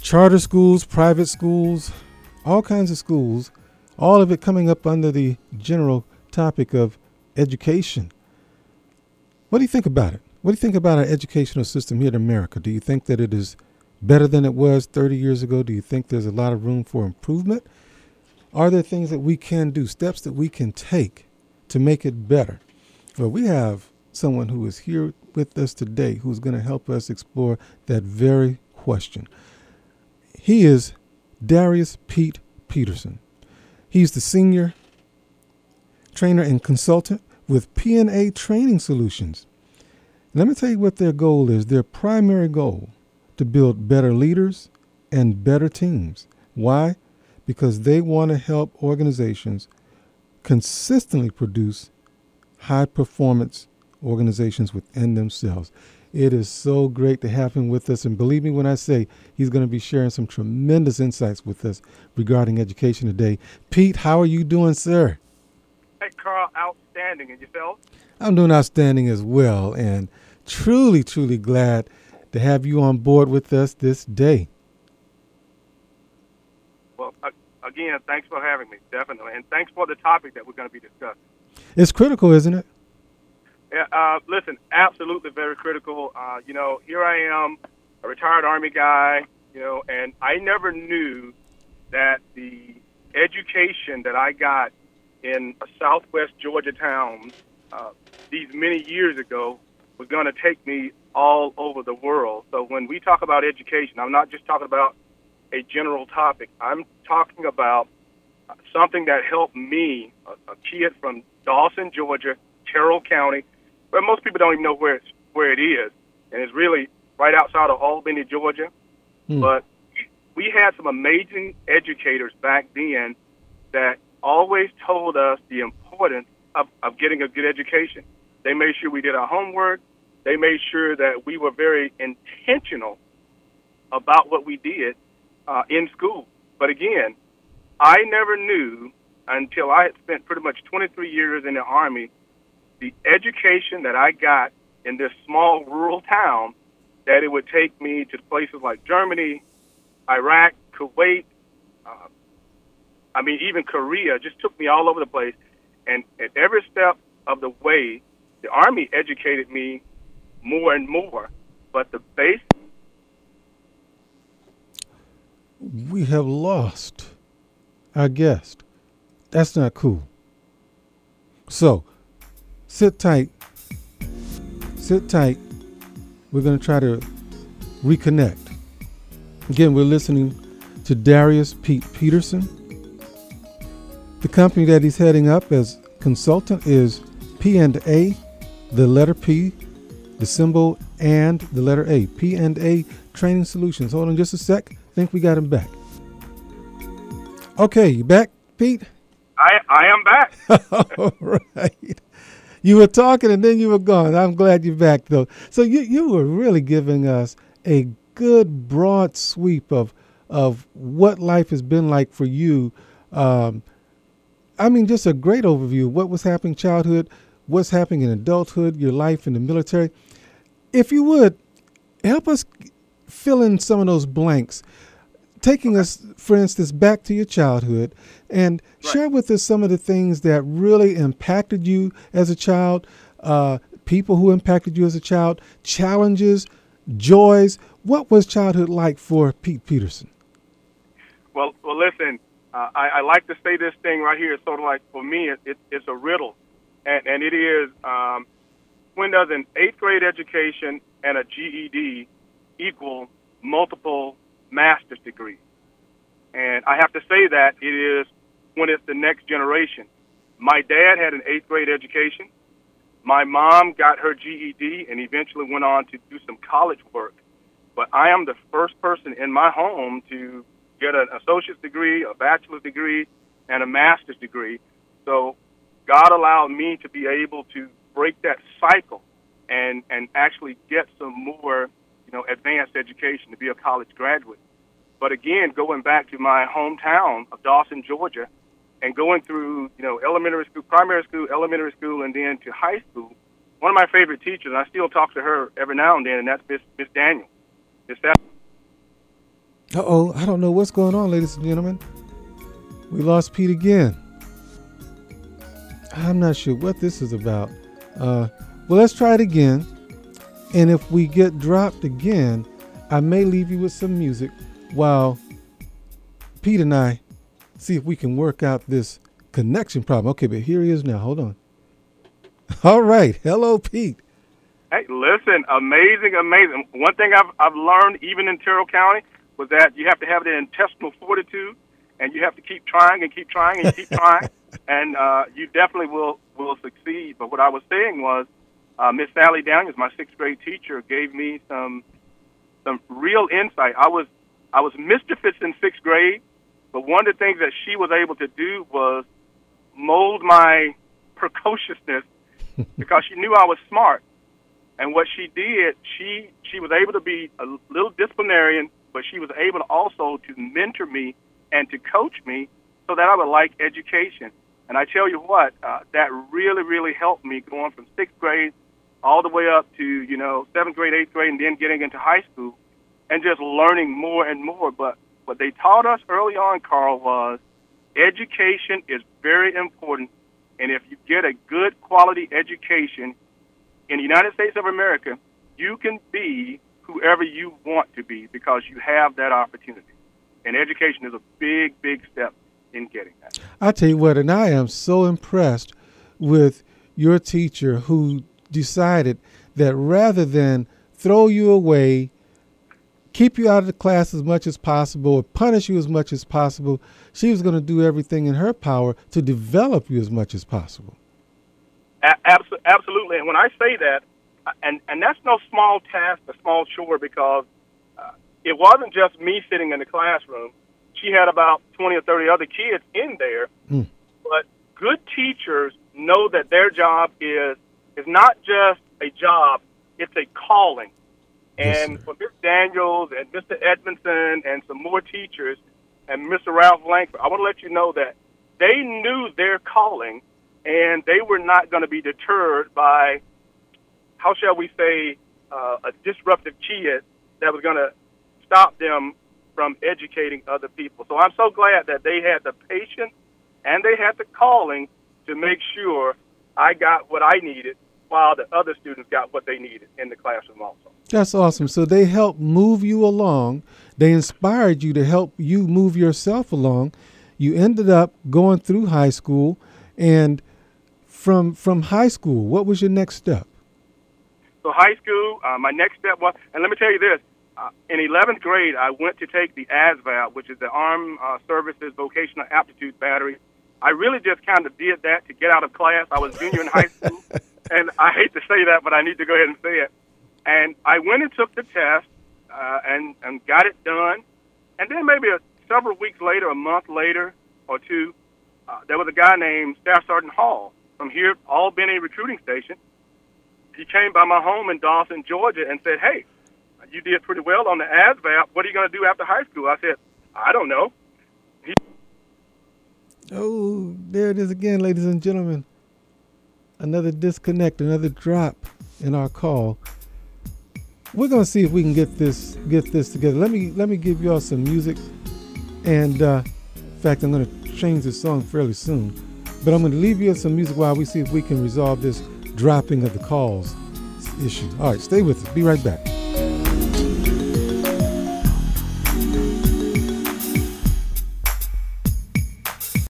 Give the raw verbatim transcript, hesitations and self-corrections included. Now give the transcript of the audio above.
charter schools, private schools, all kinds of schools, all of it coming up under the general topic of education. What do you think about it? What do you think about our educational system here in America? Do you think that it is better than it was thirty years ago? Do you think there's a lot of room for improvement? Are there things that we can do, steps that we can take to make it better? Well, we have someone who is here with us today who's going to help us explore that very question. He is Darius Pete Peterson. He's the senior trainer and consultant with P and A Training Solutions. Let me tell you what their goal is. Their primary goal, to build better leaders and better teams. Why? Because they want to help organizations consistently produce high-performance organizations within themselves. It is so great to have him with us. And believe me when I say he's going to be sharing some tremendous insights with us regarding education today. Pete, how are you doing, sir? Hey, Carl, outstanding. And yourself? I'm doing outstanding as well. And truly, truly glad to have you on board with us this day. Well, again, thanks for having me, definitely. And thanks for the topic that we're going to be discussing. It's critical, isn't it? Yeah, uh, listen, absolutely very critical. Uh, you know, here I am, a retired Army guy, you know, and I never knew that the education that I got in a southwest Georgia town uh, these many years ago was going to take me all over the world. So when we talk about education, I'm not just talking about a general topic. I'm talking about something that helped me, a, a kid from Dawson, Georgia, Terrell County, where most people don't even know where it's, where it is, and it's really right outside of Albany, Georgia. Hmm. But we had some amazing educators back then that always told us the importance of, of getting a good education. They made sure we did our homework. They made sure that we were very intentional about what we did uh, in school. But again, I never knew until I had spent pretty much twenty-three years in the Army, the education that I got in this small rural town, that it would take me to places like Germany, Iraq, Kuwait, uh, I mean, even Korea, just took me all over the place. And at every step of the way, the Army educated me more and more. But the base... We have lost our guest. That's not cool. So, sit tight. Sit tight. We're going to try to reconnect. Again, we're listening to Darius Pete Peterson. The company that he's heading up as consultant is P and A, the letter P, the symbol and the letter A. P and A Training Solutions. Hold on just a sec. I think we got him back. Okay, you back, Pete? I I am back. All right. You were talking and then you were gone. I'm glad you're back, though. So you, you were really giving us a good broad sweep of of what life has been like for you. Um, I mean, just a great overview of what was happening in childhood, what's happening in adulthood, your life in the military. If you would, help us fill in some of those blanks, taking okay. us, for instance, back to your childhood, and right. share with us some of the things that really impacted you as a child, uh, people who impacted you as a child, challenges, joys. What was childhood like for Pete Peterson? Well, well, listen, uh, I, I like to say this thing right here. It's sort of like, for me, it, it, it's a riddle, and, and it is, um, when does an eighth grade education and a G E D equal multiple master's degrees? And I have to say that it is when it's the next generation. My dad had an eighth grade education. My mom got her G E D and eventually went on to do some college work. But I am the first person in my home to get an associate's degree, a bachelor's degree, and a master's degree. So God allowed me to be able to break that cycle and, and actually get some more, you know, advanced education to be a college graduate. But again, going back to my hometown of Dawson, Georgia, and going through, you know, elementary school, primary school, elementary school, and then to high school, one of my favorite teachers, and I still talk to her every now and then, and that's Miss Miss Daniel. Miss that. Uh-oh, I don't know what's going on, ladies and gentlemen. We lost Pete again. I'm not sure what this is about. Uh, well, let's try it again. And if we get dropped again, I may leave you with some music while Pete and I see if we can work out this connection problem. Okay, but here he is now. Hold on. All right. Hello, Pete. Hey, listen, amazing, amazing. One thing I've I've learned, even in Terrell County, was that you have to have the intestinal fortitude, and you have to keep trying and keep trying and keep trying, and uh, you definitely will will succeed. But what I was saying was, uh, Miss Sally Daniels, my sixth grade teacher, gave me some some real insight. I was I was mischievous in sixth grade, but one of the things that she was able to do was mold my precociousness because she knew I was smart. And what she did, she she was able to be a little disciplinarian, but she was able to also to mentor me and to coach me so that I would like education. And I tell you what, uh, that really, really helped me going from sixth grade all the way up to, you know, seventh grade, eighth grade, and then getting into high school and just learning more and more. But what they taught us early on, Carl, was education is very important. And if you get a good quality education in the United States of America, you can be whoever you want to be because you have that opportunity. And education is a big, big step in getting that. I tell you what, and I am so impressed with your teacher who decided that rather than throw you away, keep you out of the class as much as possible, or punish you as much as possible, she was going to do everything in her power to develop you as much as possible. Absolutely. And when I say that, and, and that's no small task, a small chore, because uh, it wasn't just me sitting in the classroom. She had about twenty or thirty other kids in there. Mm. But good teachers know that their job is is not just a job, it's a calling. And yes, for Miz Daniels and Mister Edmondson and some more teachers and Mister Ralph Langford, I want to let you know that they knew their calling, and they were not going to be deterred by, how shall we say, uh, a disruptive kid that was going to stop them from educating other people. So I'm so glad that they had the patience and they had the calling to make sure I got what I needed while the other students got what they needed in the classroom also. That's awesome. So they helped move you along. They inspired you to help you move yourself along. You ended up going through high school, and From from high school, what was your next step? So high school, uh, my next step was, and let me tell you this, uh, in eleventh grade, I went to take the A S V A B, which is the Armed uh, Services Vocational Aptitude Battery. I really just kind of did that to get out of class. I was junior in high school, and I hate to say that, but I need to go ahead and say it. And I went and took the test uh, and, and got it done. And then maybe a, several weeks later, a month later or two, uh, there was a guy named Staff Sergeant Hall from here, Albany Recruiting Station. He came by my home in Dawson, Georgia, and said, "Hey, you did pretty well on the A S V A B. What are you going to do after high school?" I said, "I don't know." He- oh, there it is again, ladies and gentlemen. Another disconnect, another drop in our call. We're going to see if we can get this get this together. Let me let me give you all some music. And uh, in fact, I'm going to change this song fairly soon. But I'm going to leave you with some music while we see if we can resolve this dropping of the calls issue. All right, stay with us. Be right back.